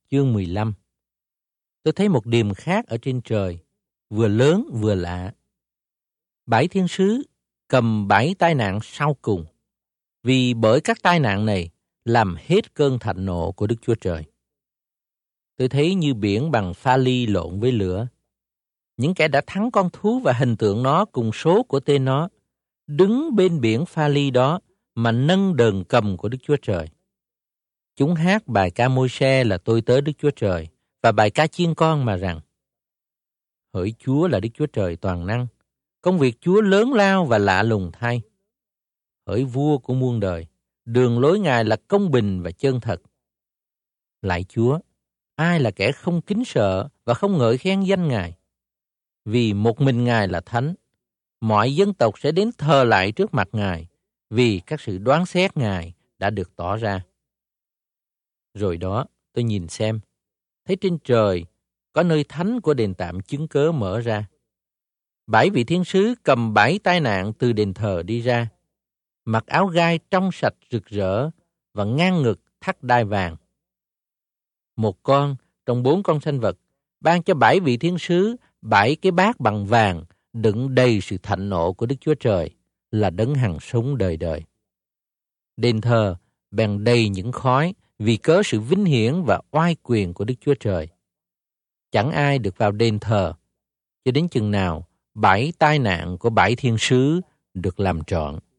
chương 15. Tôi thấy một điềm khác ở trên trời, vừa lớn vừa lạ. 7 thiên sứ cầm 7 tai nạn sau cùng, vì bởi các tai nạn này làm hết cơn thạnh nộ của Đức Chúa Trời. Tôi thấy như biển bằng pha ly lộn với lửa. Những kẻ đã thắng con thú và hình tượng nó cùng số của tên nó, đứng bên biển pha ly đó mà nâng đờn cầm của Đức Chúa Trời. Chúng hát bài ca Môi-se là tôi tớ Đức Chúa Trời, và bài ca chiên con mà rằng: hỡi Chúa là Đức Chúa Trời toàn năng, công việc Chúa lớn lao và lạ lùng thay. Hỡi vua của muôn đời, đường lối Ngài là công bình và chân thật. Lạy Chúa, ai là kẻ không kính sợ và không ngợi khen danh Ngài? Vì một mình Ngài là thánh, mọi dân tộc sẽ đến thờ lại trước mặt Ngài, vì các sự đoán xét Ngài đã được tỏ ra. Rồi đó, tôi nhìn xem, thấy trên trời có nơi thánh của đền tạm chứng cớ mở ra. 7 vị thiên sứ cầm 7 tai nạn từ đền thờ đi ra, mặc áo gai trong sạch rực rỡ và ngang ngực thắt đai vàng. Một con trong 4 con sanh vật ban cho 7 vị thiên sứ 7 cái bát bằng vàng đựng đầy sự thạnh nộ của Đức Chúa Trời, là đấng hằng sống đời đời. Đền thờ bèn đầy những khói vì cớ sự vinh hiển và oai quyền của Đức Chúa Trời. Chẳng ai được vào đền thờ cho đến chừng nào 7 tai nạn của 7 thiên sứ được làm trọn.